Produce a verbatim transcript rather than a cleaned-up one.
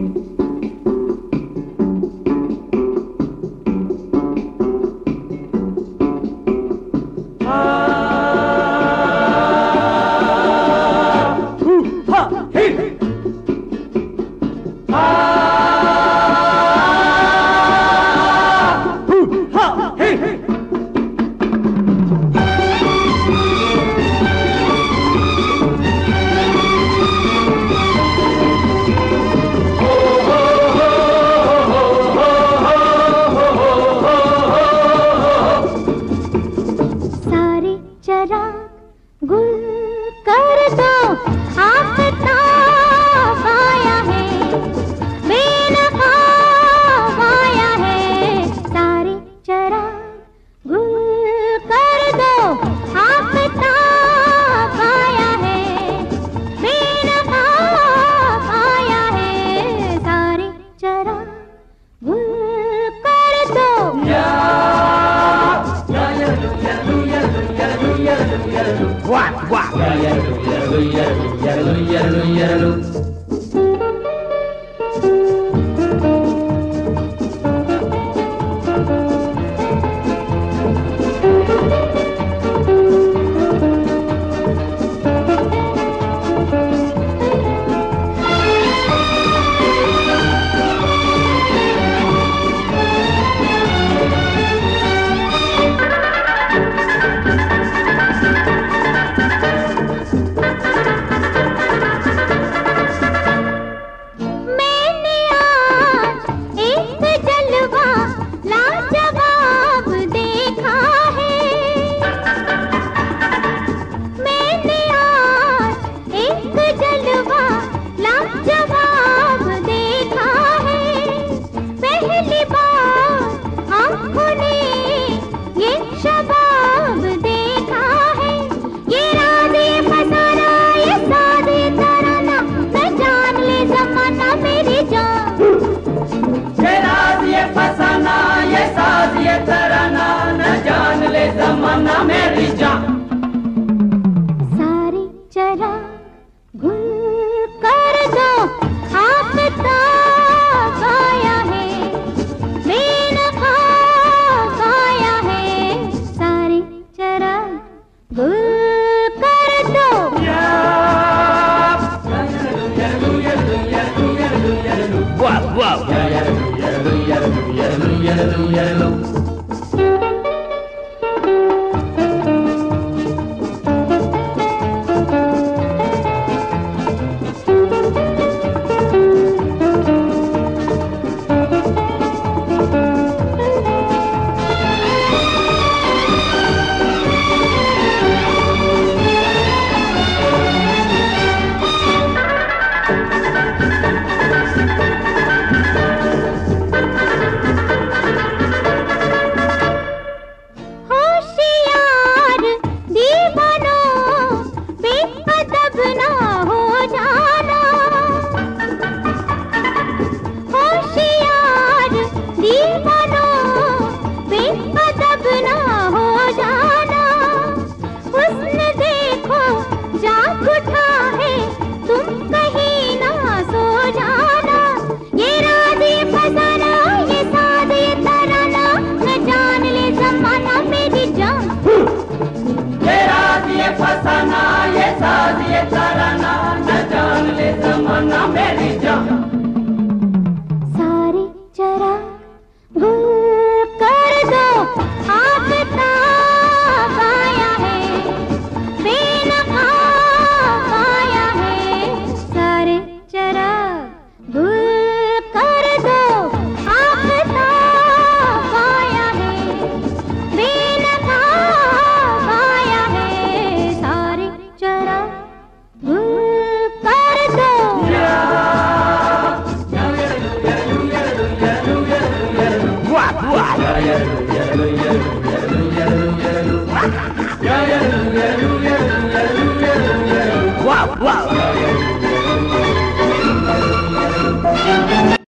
What? What? जमाना मेरी जान सारी चिराग गुल कर दो आफताब आया है बेनफा आया है सारी चिराग गुल कर दो Wow, wow. फसाना ये साज ये तराना न जान ले जमाना मेरी जान सारी चिराग गुल कर दो आफताब आया है बेनकाब आया है सारे चिराग गुल कर दो आफताब आया है बेनकाब आया है सारे चिराग गुल कर दो What? What? Yeah, yeah, yeah, yeah, yeah, yeah.